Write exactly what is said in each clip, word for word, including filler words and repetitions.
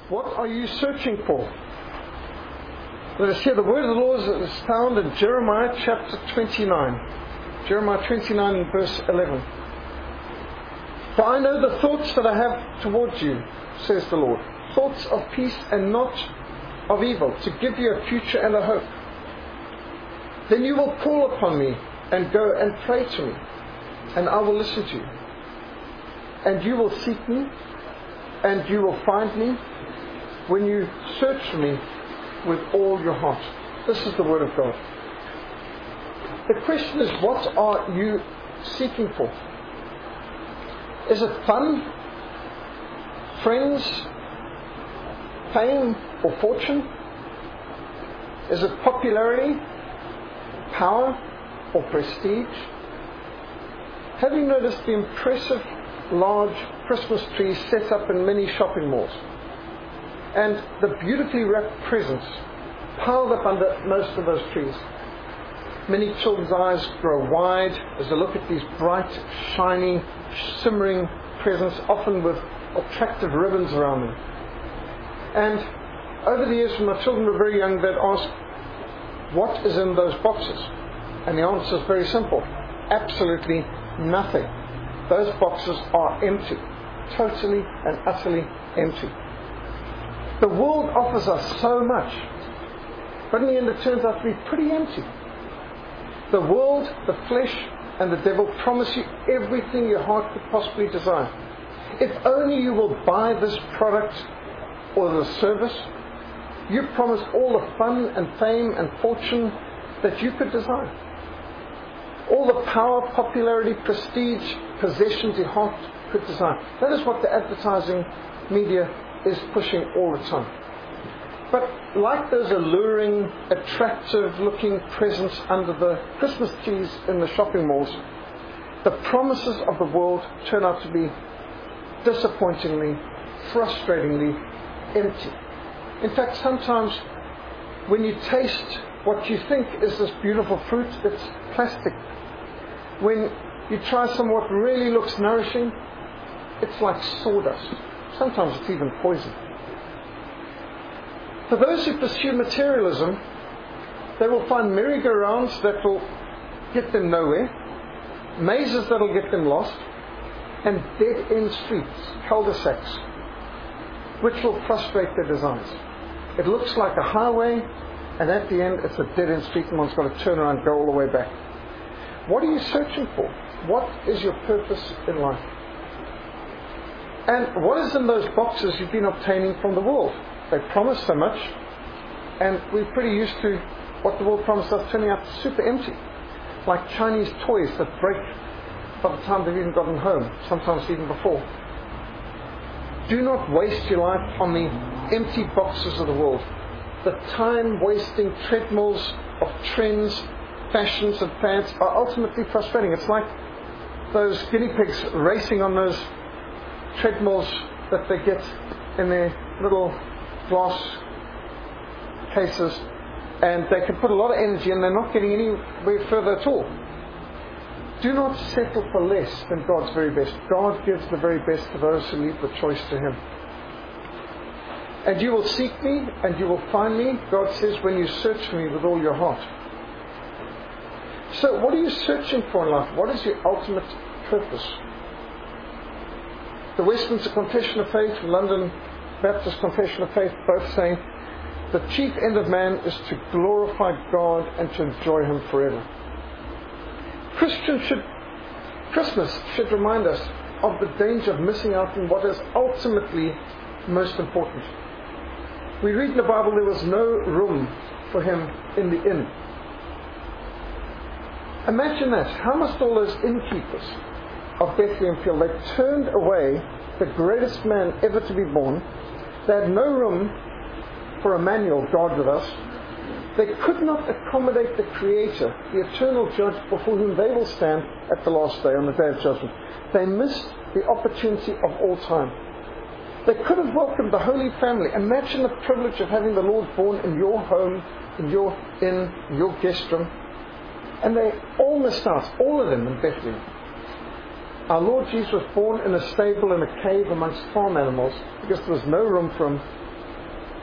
What are you searching for? Let us hear the word of the Lord is found in Jeremiah chapter twenty-nine. Jeremiah twenty-nine and verse eleven. For I know the thoughts that I have towards you, says the Lord. Thoughts of peace and not of evil, to give you a future and a hope. Then you will call upon me and go and pray to me, and I will listen to you. And you will seek me, and you will find me, when you search for me with all your heart. This is the word of God. The question is, what are you seeking for? Is it fun, friends, fame or fortune? Is it popularity, power or prestige? Have you noticed the impressive large Christmas trees set up in many shopping malls? And the beautifully wrapped presents piled up under most of those trees. Many children's eyes grow wide as they look at these bright, shiny, shimmering presents, often with attractive ribbons around them. And over the years, when my children were very young, they'd ask, what is in those boxes? And the answer is very simple. Absolutely nothing. Those boxes are empty. Totally and utterly empty. The world offers us so much, but in the end it turns out to be pretty empty. The world, the flesh, and the devil promise you everything your heart could possibly desire. If only you will buy this product or the service, you promise all the fun and fame and fortune that you could desire. All the power, popularity, prestige, possessions your heart could desire. That is what the advertising media is pushing all the time. But like those alluring, attractive-looking presents under the Christmas trees in the shopping malls, the promises of the world turn out to be disappointingly, frustratingly empty. In fact, sometimes when you taste what you think is this beautiful fruit, it's plastic. When you try some what really looks nourishing, it's like sawdust. Sometimes it's even poison. For those who pursue materialism, they will find merry-go-rounds that will get them nowhere, mazes that will get them lost, and dead-end streets, cul-de-sacs, which will frustrate their designs. It looks like a highway, and at the end it's a dead-end street and one's got to turn around and go all the way back. What are you searching for? What is your purpose in life? And what is in those boxes you've been obtaining from the world? They promise so much, and we're pretty used to what the world promises us turning out super empty. Like Chinese toys that break by the time they've even gotten home, sometimes even before. Do not waste your life on the empty boxes of the world. The time-wasting treadmills of trends, fashions and fads are ultimately frustrating. It's like those guinea pigs racing on those treadmills that they get in their little glass cases, and they can put a lot of energy and they're not getting anywhere further at all. Do not settle for less than God's very best. God gives the very best to those who leave the choice to Him. And you will seek me and you will find me, God says, when you search for me with all your heart. So what are you searching for in life? What is your ultimate purpose? The Westminster Confession of Faith, London Baptist Confession of Faith, both saying the chief end of man is to glorify God and to enjoy Him forever. Christians should, Christmas should remind us of the danger of missing out on what is ultimately most important. We read in the Bible there was no room for Him in the inn. Imagine that. How must all those innkeepers of Bethlehem feel? They turned away the greatest man ever to be born. They had no room for Emmanuel, God with us. They could not accommodate the Creator, the eternal Judge before whom they will stand at the last day, on the day of judgment. They missed the opportunity of all time. They could have welcomed the Holy Family. Imagine the privilege of having the Lord born in your home, in your inn, in your guest room. And they all missed out, all of them in Bethlehem. Our Lord Jesus was born in a stable in a cave amongst farm animals because there was no room for Him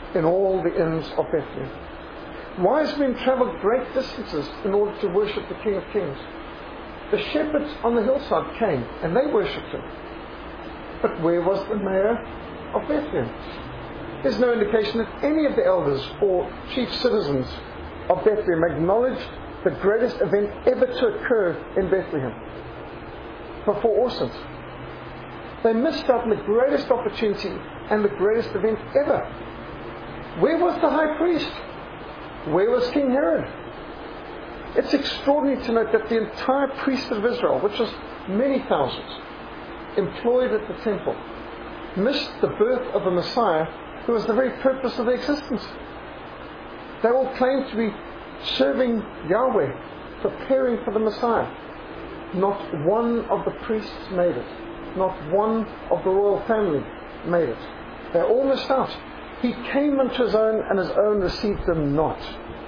in all the inns of Bethlehem. Wise men travelled great distances in order to worship the King of Kings. The shepherds on the hillside came and they worshipped him. But where was the mayor of Bethlehem? There's no indication that any of the elders or chief citizens of Bethlehem acknowledged the greatest event ever to occur in Bethlehem before All Saints. They missed out on the greatest opportunity and the greatest event ever. Where was the high priest? Where was King Herod? It's extraordinary to note that the entire priesthood of Israel, which was many thousands, employed at the temple, missed the birth of a Messiah who was the very purpose of their existence. They all claimed to be serving Yahweh, preparing for the Messiah. Not one of the priests made it. Not one of the royal family made it. They all missed out. He came unto his own, and his own received them not.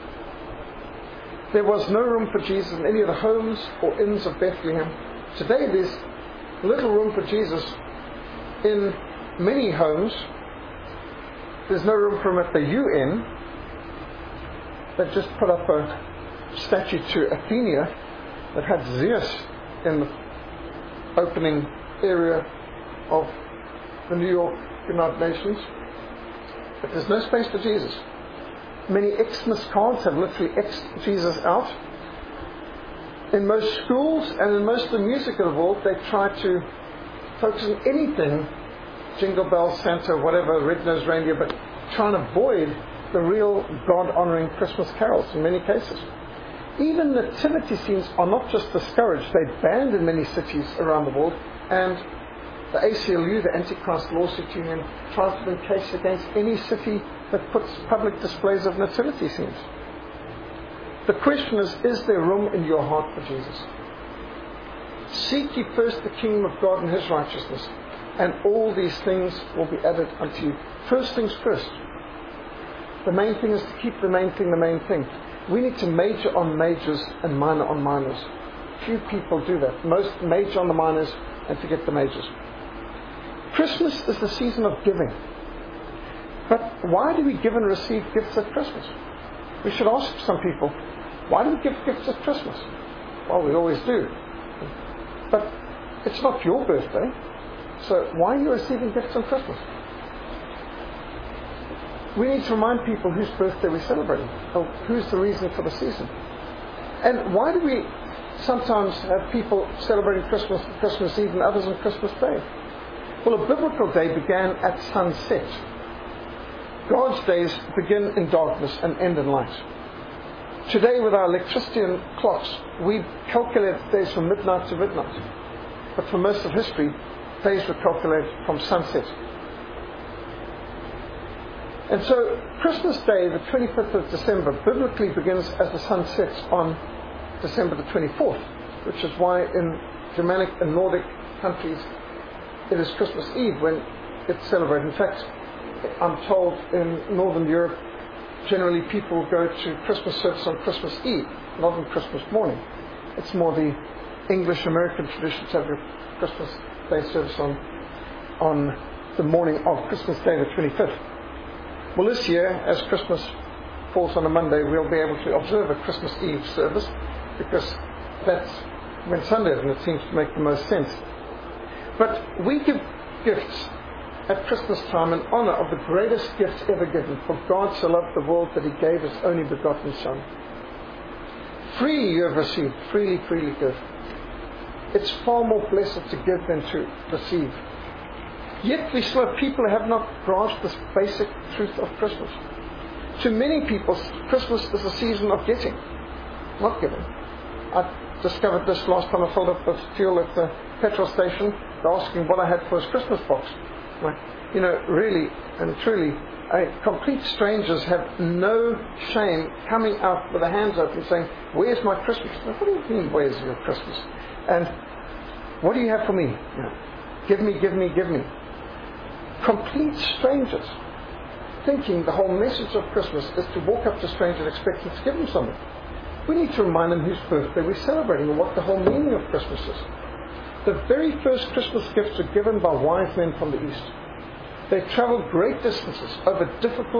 There was no room for Jesus in any of the homes or inns of Bethlehem. Today there's little room for Jesus in many homes. There's no room for him at the U N. They've just put up a statue to Athena that had Zeus in the opening area of the New York United Nations. But there's no space for Jesus. Many Xmas cards have literally X'd Jesus out. In most schools and in most of the music of the world, they try to focus on anything, Jingle Bells, Santa, whatever, Red-Nosed Reindeer, but try and avoid the real God-honouring Christmas carols in many cases. Even nativity scenes are not just discouraged, they're banned in many cities around the world, and the A C L U, the Antichrist Lawsuit Union, tries to win case against any city that puts public displays of nativity scenes. The question is, is there room in your heart for Jesus? Seek ye first the kingdom of God and his righteousness, and all these things will be added unto you. First things first. The main thing is to keep the main thing the main thing. We need to major on majors and minor on minors. Few people do that. Most major on the minors and forget the majors. Christmas is the season of giving. But why do we give and receive gifts at Christmas? We should ask some people, why do we give gifts at Christmas? Well, we always do. But it's not your birthday. So why are you receiving gifts on Christmas? We need to remind people whose birthday we're celebrating, or who's the reason for the season. And why do we sometimes have people celebrating Christmas Christmas Eve and others on Christmas Day? Well, a biblical day began at sunset. God's days begin in darkness and end in light. Today, with our electricity and clocks, we calculate days from midnight to midnight. But for most of history, days were calculated from sunset. And so, Christmas Day, the twenty-fifth of December, biblically begins as the sun sets on December the twenty-fourth, which is why in Germanic and Nordic countries it is Christmas Eve when it's celebrated. In fact, I'm told in Northern Europe, generally people go to Christmas service on Christmas Eve, not on Christmas morning. It's more the English-American tradition to have your Christmas Day service on, on the morning of Christmas Day, the twenty-fifth. Well, this year, as Christmas falls on a Monday, we'll be able to observe a Christmas Eve service, because that's when Sunday is, and it seems to make the most sense. But we give gifts at Christmas time in honour of the greatest gift ever given. For God so loved the world that he gave his only begotten Son. Freely you have received, freely, freely give. It's far more blessed to give than to receive. Yet we still have people who have not grasped this basic truth of Christmas. To many people, Christmas is a season of getting, not giving. I discovered this last time I filled up with fuel at the petrol station. They're asking what I had for his Christmas box. Like, you know, really and truly, uh, complete strangers have no shame coming out with their hands open saying, where's my Christmas? What do you mean, where's your Christmas? And what do you have for me? You know, give me, give me, give me. Complete strangers, thinking the whole message of Christmas is to walk up to strangers and expect them to give them something. We need to remind them whose birthday we're celebrating and what the whole meaning of Christmas is. The very first Christmas gifts were given by wise men from the East. They travelled great distances over difficult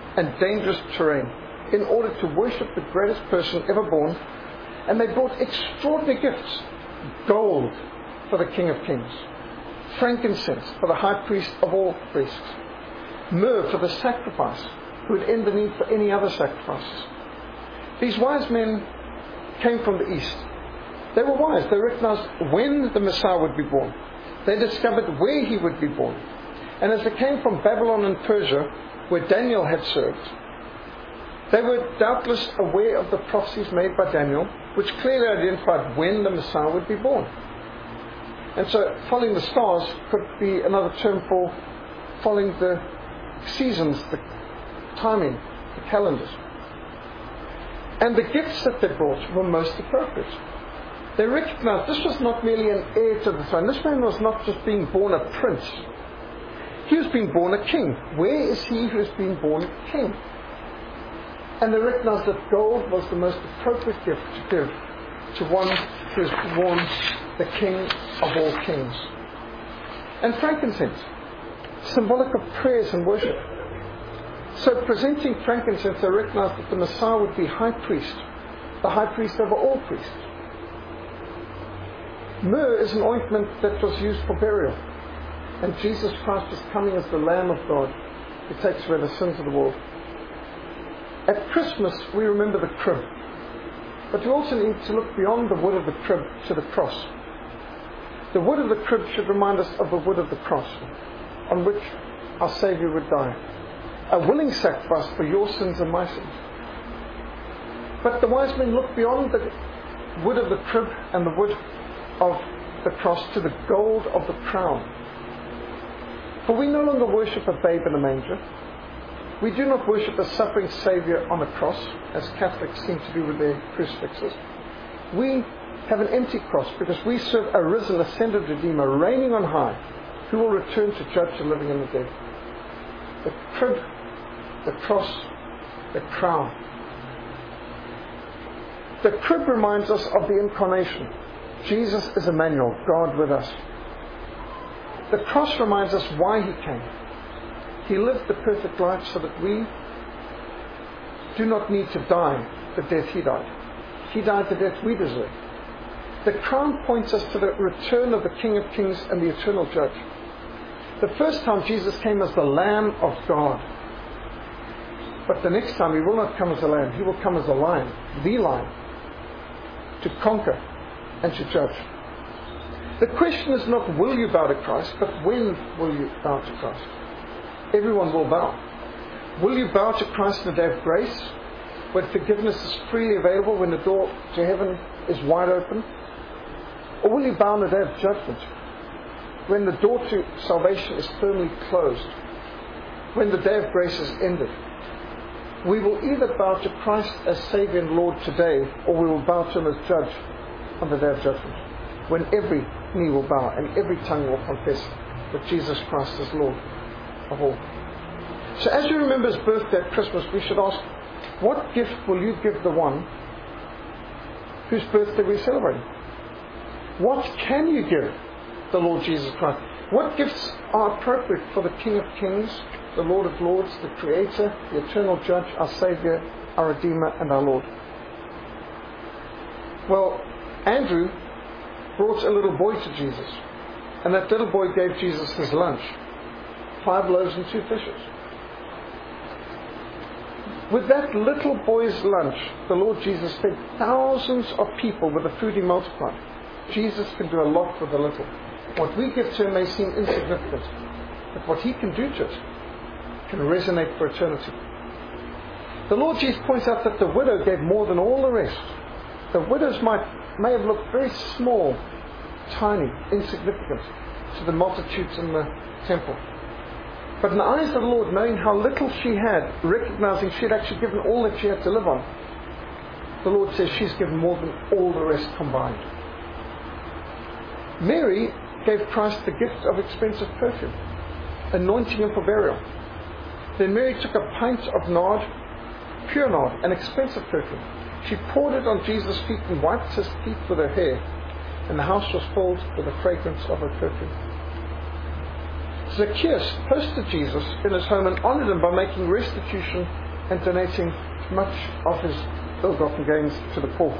and dangerous terrain in order to worship the greatest person ever born. And they brought extraordinary gifts. Gold for the King of Kings, frankincense for the high priest of all priests, myrrh for the sacrifice, who would end the need for any other sacrifices. These wise men came from the east. They were wise. They recognized when the Messiah would be born. They discovered where he would be born. And as they came from Babylon and Persia, where Daniel had served, they were doubtless aware of the prophecies made by Daniel, which clearly identified when the Messiah would be born. And so following the stars could be another term for following the seasons, the timing, the calendars. And the gifts that they brought were most appropriate. They recognized this was not merely an heir to the throne. This man was not just being born a prince. He was being born a king. Where is he who has been born king? And they recognized that gold was the most appropriate gift to give to one who is born the King of all kings. And frankincense, symbolic of prayers and worship. So presenting frankincense, they recognized that the Messiah would be high priest, the high priest over all priests. Myrrh is an ointment that was used for burial. And Jesus Christ is coming as the Lamb of God who takes away the sins of the world. At Christmas, we remember the crib. But we also need to look beyond the wood of the crib to the cross. The wood of the crib should remind us of the wood of the cross, on which our Saviour would die. A willing sacrifice for your sins and my sins. But the wise men looked beyond the wood of the crib and the wood of the cross to the gold of the crown. For we no longer worship a babe in a manger. We do not worship a suffering Saviour on a cross, as Catholics seem to do with their crucifixes. We have an empty cross because we serve a risen, ascended Redeemer, reigning on high, who will return to judge the living and the dead. The crib, the cross, the crown. The crib reminds us of the incarnation. Jesus is Emmanuel, God with us. The cross reminds us why he came. He lived the perfect life so that we do not need to die the death he died. He died the death we deserve. The crown points us to the return of the King of Kings and the eternal Judge. The first time Jesus came as the Lamb of God. But the next time he will not come as a lamb. He will come as a lion, the lion, to conquer and to judge. The question is not will you bow to Christ, but when will you bow to Christ? Everyone will bow. Will you bow to Christ in the day of grace, when forgiveness is freely available, when the door to heaven is wide open? Or will you bow in the day of judgment, when the door to salvation is firmly closed, when the day of grace is ended? We will either bow to Christ as Saviour and Lord today, or we will bow to him as Judge on the day of judgment, when every knee will bow and every tongue will confess that Jesus Christ is Lord of all. So as you remember his birthday at Christmas, we should ask, what gift will you give the one whose birthday we're celebrating? What can you give the Lord Jesus Christ? What gifts are appropriate for the King of Kings, the Lord of Lords, the Creator, the Eternal Judge, our Saviour, our Redeemer, and our Lord? Well, Andrew brought a little boy to Jesus, and that little boy gave Jesus his lunch, five loaves and two fishes. With that little boy's lunch, the Lord Jesus fed thousands of people with the food he multiplied. Jesus can do a lot with a little. What we give to him may seem insignificant, but what he can do to it can resonate for eternity. The Lord Jesus points out that the widow gave more than all the rest. The widows might may have looked very small, tiny, insignificant to the multitudes in the temple. But in the eyes of the Lord, knowing how little she had, recognizing she had actually given all that she had to live on, the Lord says she's given more than all the rest combined. Mary gave Christ the gift of expensive perfume, anointing him for burial. Then Mary took a pint of nard, pure nard, an expensive perfume. She poured it on Jesus' feet and wiped his feet with her hair, and the house was filled with the fragrance of her perfume. Zacchaeus hosted Jesus in his home and honoured him by making restitution and donating much of his ill-gotten gains to the poor.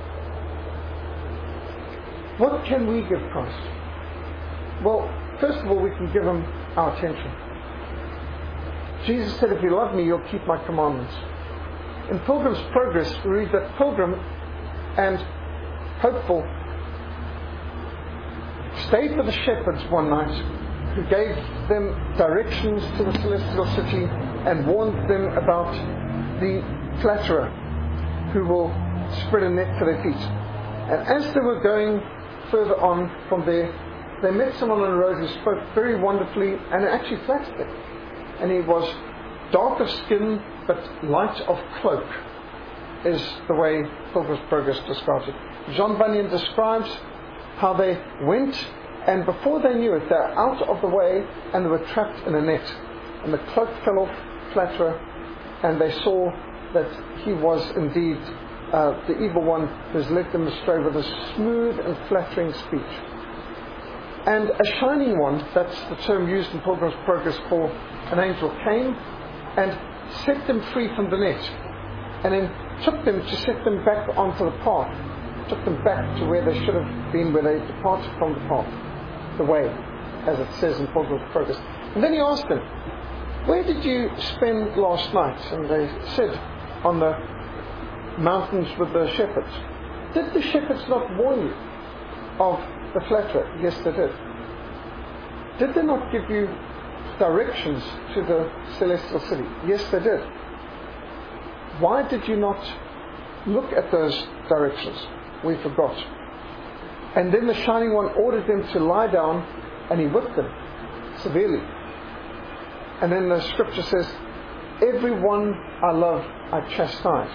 What can we give Christ? Well, first of all, we can give him our attention. Jesus said, if you love me, you'll keep my commandments. In Pilgrim's Progress, we read that Pilgrim and Hopeful stayed with the shepherds one night, who gave them directions to the celestial city and warned them about the flatterer who will spread a net for their feet. And as they were going further on from there, they met someone on the road who spoke very wonderfully and actually flattered them. And he was dark of skin but light of cloak, is the way Pilgrim's Progress describes it. John Bunyan describes how they went, and before they knew it, they were out of the way and they were trapped in a net. And the cloak fell off flatterer, and they saw that he was indeed uh, the evil one who has led them astray with a smooth and flattering speech. And a shining one, that's the term used in Pilgrim's Progress for an angel, came and set them free from the net, and then took them to set them back onto the path, took them back to where they should have been, where they departed from the path, the way, as it says in Pilgrim's Progress. And then he asked them, where did you spend last night? And they said, on the mountains with the shepherds. Did the shepherds not warn you of the flatterer? Yes, they did. Did they not give you directions to the celestial city? Yes, they did. Why did you not look at those directions? We forgot. And then the Shining One ordered them to lie down, and he whipped them severely. And then the scripture says, everyone I love I chastise.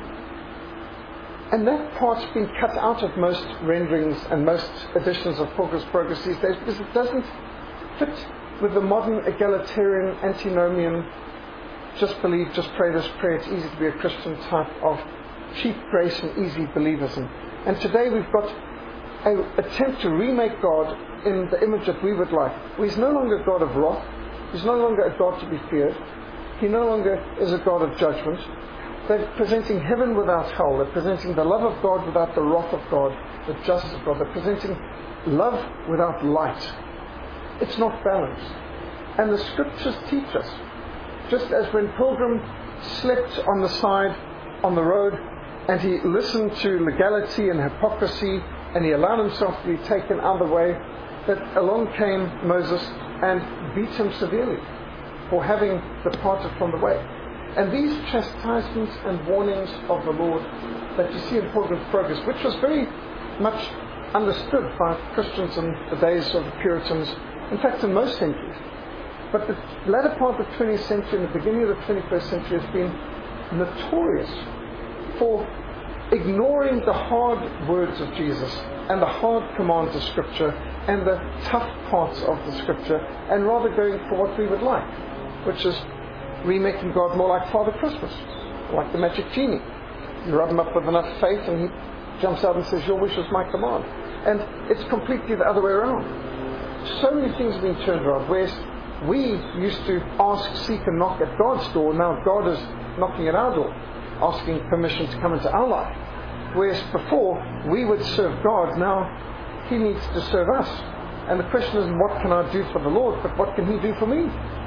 And that part's been cut out of most renderings and most editions of Pilgrim's Progress these days, because it doesn't fit with the modern egalitarian, antinomian, just believe, just pray this prayer, it's easy to be a Christian type of cheap grace and easy believism. And today we've got an attempt to remake God in the image that we would like. He's no longer a God of wrath. He's no longer a God to be feared. He no longer is a God of judgment. They're presenting heaven without hell. They're presenting the love of God without the wrath of God, the justice of God. They're presenting love without light. It's not balanced. And the scriptures teach us, just as when Pilgrim slept on the side, on the road, and he listened to legality and hypocrisy, and he allowed himself to be taken out of the way, that along came Moses and beat him severely for having departed from the way. And these chastisements and warnings of the Lord that you see in Pilgrim's Progress, which was very much understood by Christians in the days of the Puritans, in fact in most centuries. But the latter part of the twentieth century and the beginning of the twenty-first century has been notorious for ignoring the hard words of Jesus and the hard commands of Scripture and the tough parts of the Scripture, and rather going for what we would like, which is remaking God more like Father Christmas, like the magic genie. You rub him up with enough faith and he jumps out and says, your wish is my command. And it's completely the other way around. So many things have been turned around, whereas we used to ask, seek and knock at God's door. Now God is knocking at our door, asking permission to come into our life. Whereas before we would serve God, now He needs to serve us. And the question isn't what can I do for the Lord, but what can He do for me?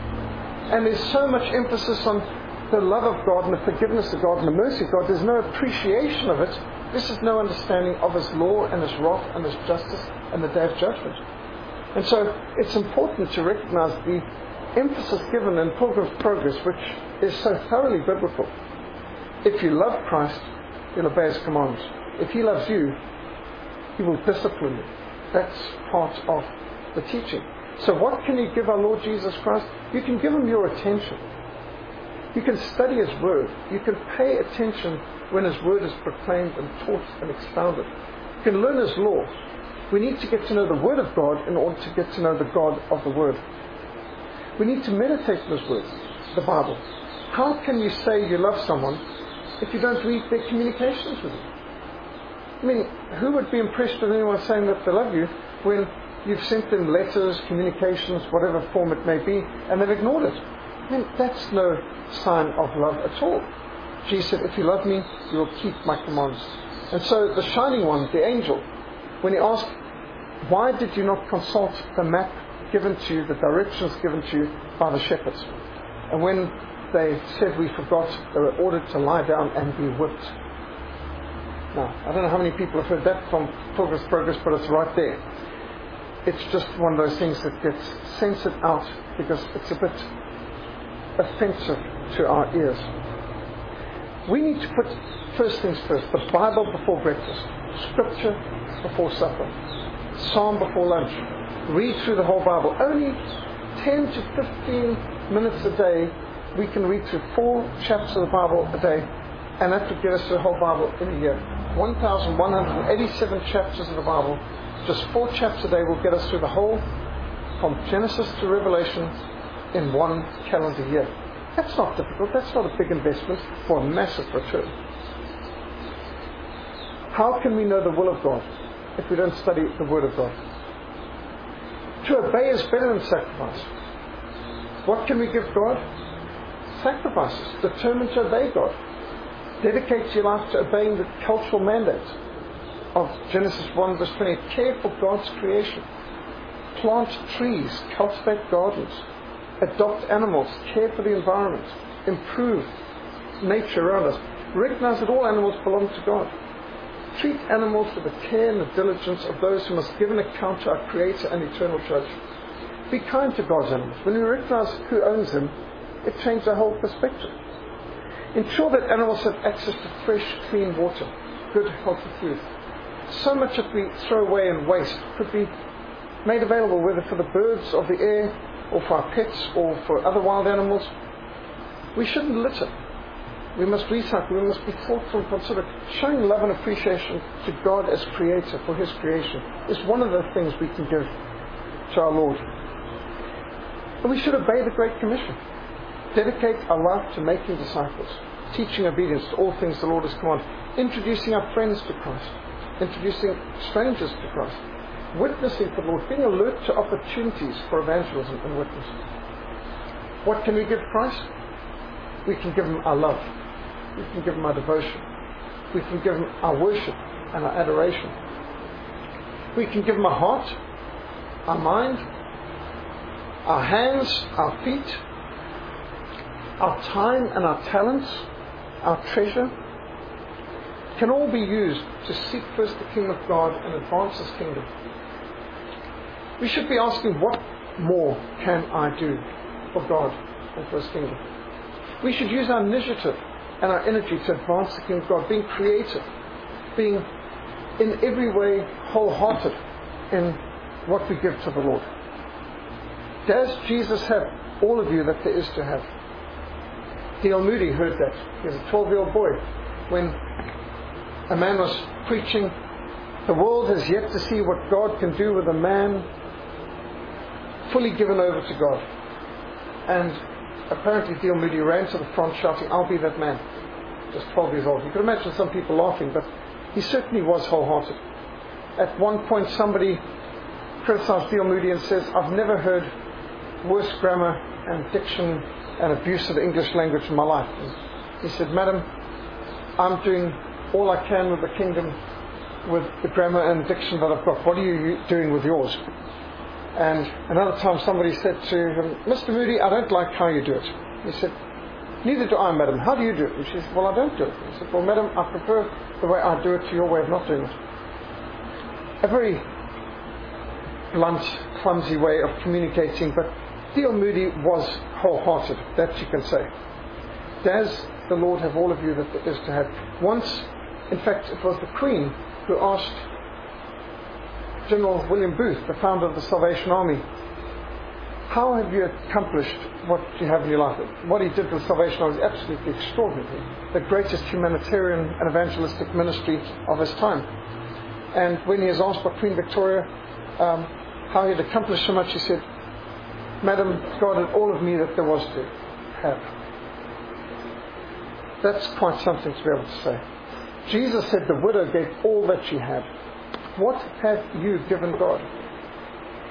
And there's so much emphasis on the love of God and the forgiveness of God and the mercy of God. There's no appreciation of it. This is no understanding of His law and His wrath and His justice and the day of judgment. And so it's important to recognize the emphasis given in Pilgrim's Progress, which is so thoroughly biblical. If you love Christ, He'll obey His commands. If He loves you, He will discipline you. That's part of the teaching. So what can you give our Lord Jesus Christ? You can give Him your attention. You can study His Word. You can pay attention when His Word is proclaimed and taught and expounded. You can learn His law. We need to get to know the Word of God in order to get to know the God of the Word. We need to meditate on His Word, the Bible. How can you say you love someone if you don't read their communications with you? I mean, who would be impressed with anyone saying that they love you when You've sent them letters, communications, whatever form it may be, and they've ignored it. I mean, that's no sign of love at all. Jesus said, if you love me, you will keep my commands. And so the shining one, the angel, when he asked, why did you not consult the map given to you, the directions given to you by the shepherds? And when they said we forgot, they were ordered to lie down and be whipped. Now, I don't know how many people have heard that from Pilgrim's Progress, but it's right there. It's just one of those things that gets censored out because it's a bit offensive to our ears. We need to put first things first, the Bible before breakfast, Scripture before supper, Psalm before lunch. Read through the whole Bible. Only ten to fifteen minutes a day we can read through four chapters of the Bible a day, and that would get us through the whole Bible in a year. one thousand one hundred eighty-seven chapters of the Bible, just four chapters a day will get us through the whole, from Genesis to Revelation, in one calendar year. That's not difficult. That's not a big investment for a massive return. How can we know the will of God if we don't study the Word of God? To obey is better than sacrifice. What can we give God? Sacrifices. Determined to obey God. Dedicate your life to obeying the cultural mandate of Genesis one verse twenty. Care for God's creation. Plant trees. Cultivate gardens. Adopt animals. Care for the environment. Improve nature around us. Recognize that all animals belong to God. Treat animals with the care and the diligence of those who must give an account to our Creator and Eternal Judge. Be kind to God's animals. When we recognize who owns them, it changes our whole perspective. Ensure that animals have access to fresh, clean water, good, healthy food. So much that we throw away and waste could be made available, whether for the birds of the air, or for our pets, or for other wild animals. We shouldn't litter. We must recycle. We must be thoughtful and considerate. Showing love and appreciation to God as Creator for His creation is one of the things we can give to our Lord. And we should obey the Great Commission. Dedicate our life to making disciples, teaching obedience to all things the Lord has commanded, introducing our friends to Christ, introducing strangers to Christ, witnessing for the Lord, being alert to opportunities for evangelism and witness. What can we give Christ? We can give Him our love. We can give Him our devotion. We can give Him our worship and our adoration. We can give Him our heart, our mind, our hands, our feet, our time and our talents, our treasure, can all be used to seek first the kingdom of God and advance His kingdom. We should be asking, what more can I do for God and for His kingdom? We should use our initiative and our energy to advance the kingdom of God, being creative, being in every way wholehearted in what we give to the Lord. Does Jesus have all of you that there is to have? D L Moody heard that. He was a twelve-year-old boy when a man was preaching, the world has yet to see what God can do with a man fully given over to God. And apparently D L Moody ran to the front shouting, "I'll be that man." Just twelve years old. You can imagine some people laughing, but he certainly was wholehearted. At one point somebody criticized D L Moody and says, "I've never heard worse grammar and diction and abuse of the English language in my life." And he said, "Madam, I'm doing all I can with the kingdom with the grammar and diction that I've got. What are you doing with yours?" And another time somebody said to him, "Mister Moody, I don't like how you do it." He said, "Neither do I, madam. How do you do it?" And she said, "Well, I don't do it." He said, "Well, madam, I prefer the way I do it to your way of not doing it." A very blunt, clumsy way of communicating, but D L Moody was wholehearted, that you can say. Does the Lord have all of you that there is to have? Once, in fact, it was the Queen who asked General William Booth, the founder of the Salvation Army, "How have you accomplished what you have in your life?" What he did with the Salvation Army is absolutely extraordinary. The greatest humanitarian and evangelistic ministry of his time. And when he was asked by Queen Victoria um, how he had accomplished so much, he said, "Madam, God had all of me that there was to have." That's quite something to be able to say. Jesus said the widow gave all that she had. What have you given God?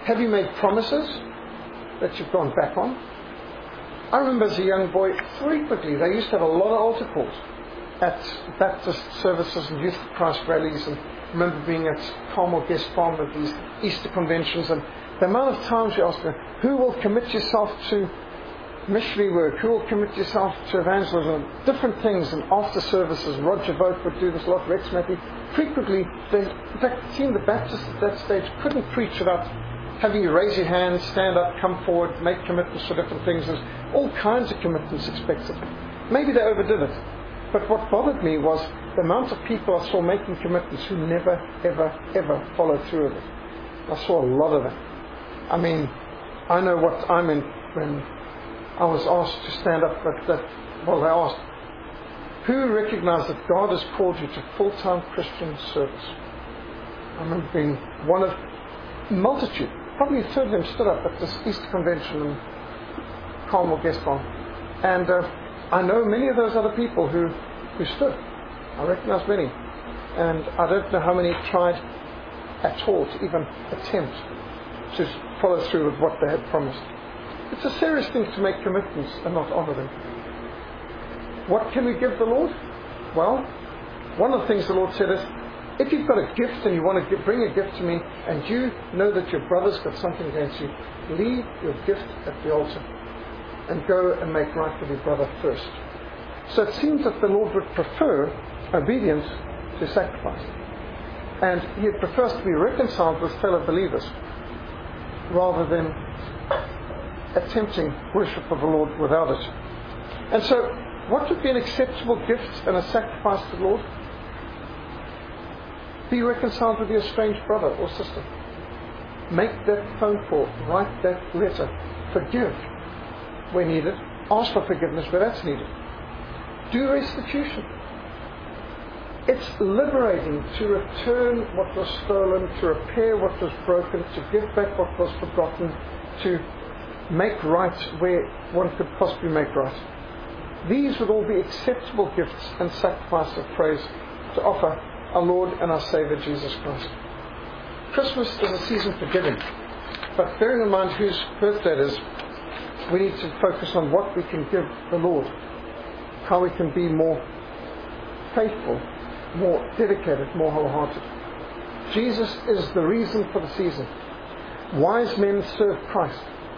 Have you made promises that you've gone back on? I remember as a young boy, frequently they used to have a lot of altar calls at Baptist services and Youth of Christ rallies, and I remember being at Carmel Guest Farm at these Easter conventions, and the amount of times you ask them, who will commit yourself to missionary work, who will commit yourself to evangelism, different things, and after services, Roger Vogt would do this a lot, Rex Matthew. Frequently, they, in fact, it seemed the Baptists at that stage couldn't preach without having you raise your hand, stand up, come forward, make commitments for different things. There's all kinds of commitments expected. Maybe they overdid it. But what bothered me was the amount of people I saw making commitments who never, ever, ever followed through with it. I saw a lot of them. I mean, I know what I meant when I was asked to stand up at that, well, they asked, who recognized that God has called you to full-time Christian service? I remember being one of a multitude. Probably a third of them stood up at this Easter convention in Carmel Guest Farm. And uh, I know many of those other people who, who stood. I recognize many. And I don't know how many tried at all to even attempt to follow through with what they had promised. It's a serious thing to make commitments and not honor them. What can we give the Lord? Well, one of the things the Lord said is, if you've got a gift and you want to give, bring a gift to me, and you know that your brother's got something against you, leave your gift at the altar and go and make right with your brother first. So it seems that the Lord would prefer obedience to sacrifice. And He would prefer us to be reconciled with fellow believers rather than attempting worship of the Lord without it. And so, what would be an acceptable gift and a sacrifice to the Lord? Be reconciled with your estranged brother or sister. Make that phone call. Write that letter. Forgive where needed. Ask for forgiveness where that's needed. Do restitution. It's liberating to return what was stolen, to repair what was broken, to give back what was forgotten, to make right where one could possibly make right. These would all be acceptable gifts and sacrifice of praise to offer our Lord and our Saviour Jesus Christ. Christmas is a season for giving, but bearing in mind whose birthday it is, we need to focus on what we can give the Lord, how we can be more faithful, more dedicated, more wholehearted. Jesus is the reason for the season. Wise men serve Christ.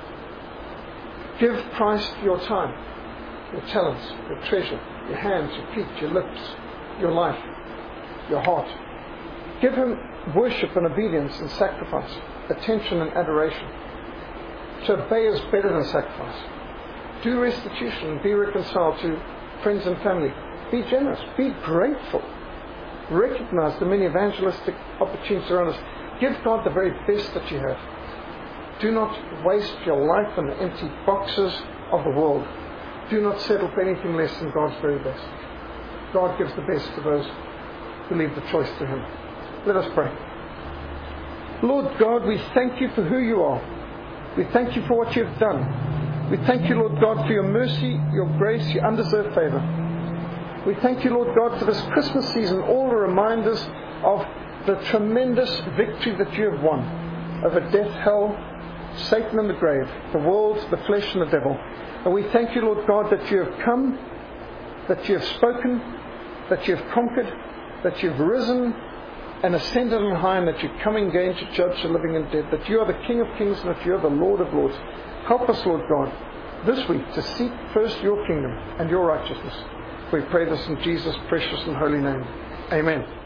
Give Christ your time, your talents, your treasure, your hands, your feet, your lips, your life, your heart. Give Him worship and obedience and sacrifice, attention and adoration. To obey is better than sacrifice. Do restitution and be reconciled to friends and family. Be generous. Be grateful. Recognize the many evangelistic opportunities around us. Give God the very best that you have. Do not waste your life in the empty boxes of the world. Do not settle for anything less than God's very best. God gives the best to those who leave the choice to Him. Let us pray. Lord God, we thank You for who You are. We thank You for what You have done. We thank You, Lord God, for Your mercy, Your grace, Your undeserved favor. We thank You, Lord God, for this Christmas season, all the reminders of the tremendous victory that You have won over death, hell, Satan and the grave, the world, the flesh and the devil. And we thank You, Lord God, that You have come, that You have spoken, that You have conquered, that You've risen and ascended on high, and that You're coming again to judge the living and dead, that You are the King of kings and that You are the Lord of lords. Help us, Lord God, this week to seek first Your kingdom and Your righteousness. We pray this in Jesus' precious and holy name. Amen.